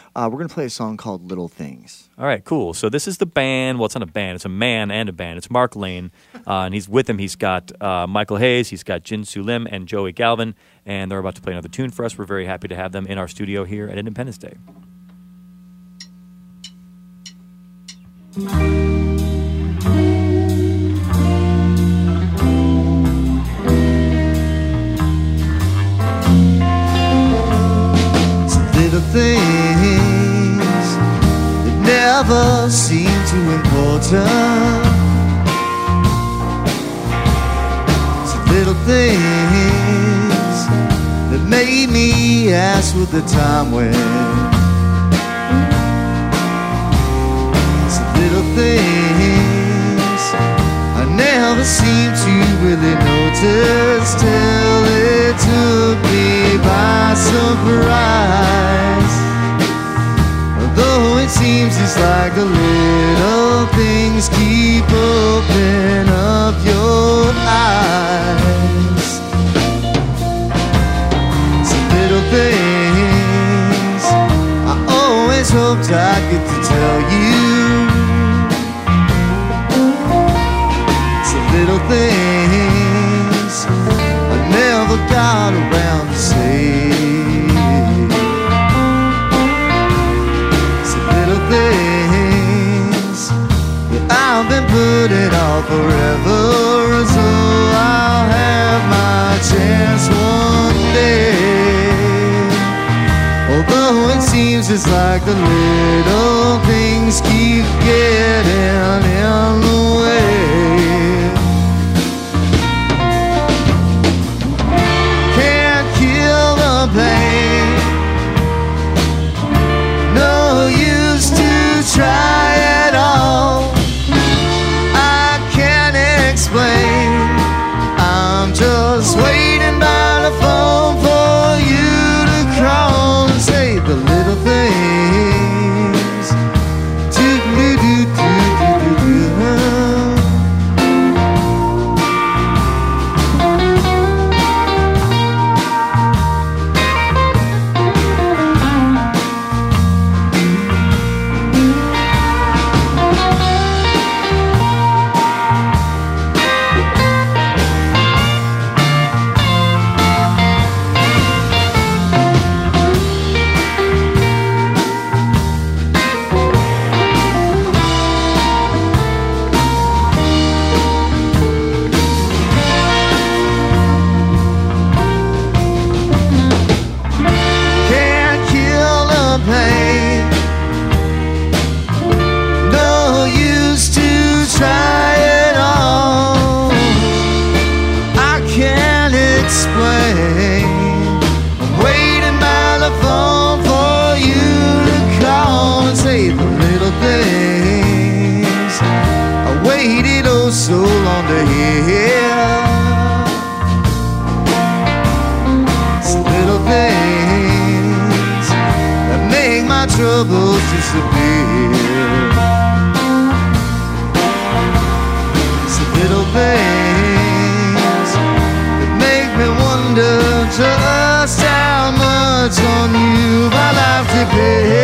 We're going to play a song called Little Things. All right, cool. So this is the band. Well, it's not a band. It's a man and a band. It's Mark Lane, and he's with him. He's got Michael Hayes. He's got Jin Soo Lim and Joey Galvin, and they're about to play another tune for us. We're very happy to have them in our studio here at Independence Day. Little things that never seem too important. Some little things that made me ask what the time went. Some little things I never seemed to really notice till it took me by surprise. Although it seems it's like the little things keep opening up your eyes. Some little things I always hoped I'd get to tell you. Some little things I never got around to say. Things that I've been putting off forever, so I'll have my chance one day. Although it seems it's like the little things keep getting in the way. Can't kill the pain, no use to try it all. I can't explain. I'm just waiting by the phone for you to call and say the little things. Do-do-do-do-do-do-do. So long to hear. Some little things that make my troubles disappear. Some little things that make me wonder just how much on you my life depends.